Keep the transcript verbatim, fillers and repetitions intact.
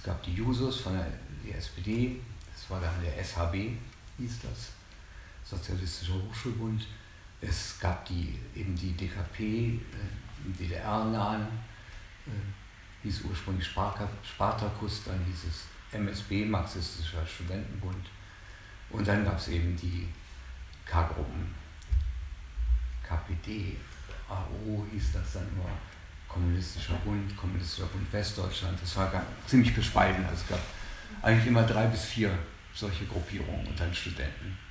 gab die Jusos von der die S P D, das war dann der S H B, hieß das, Sozialistischer Hochschulbund. Es gab die, eben die D K P, äh, im D D R-nahen, äh, hieß ursprünglich Spartakus, dann hieß es M S B, Marxistischer Studentenbund. Und dann gab es eben die K-Gruppen, K P D, A O hieß das dann immer, Kommunistischer Bund, Kommunistischer Bund Westdeutschland. Das war gar, ziemlich gespalten. Also es gab eigentlich immer drei bis vier solche Gruppierungen unter den Studenten.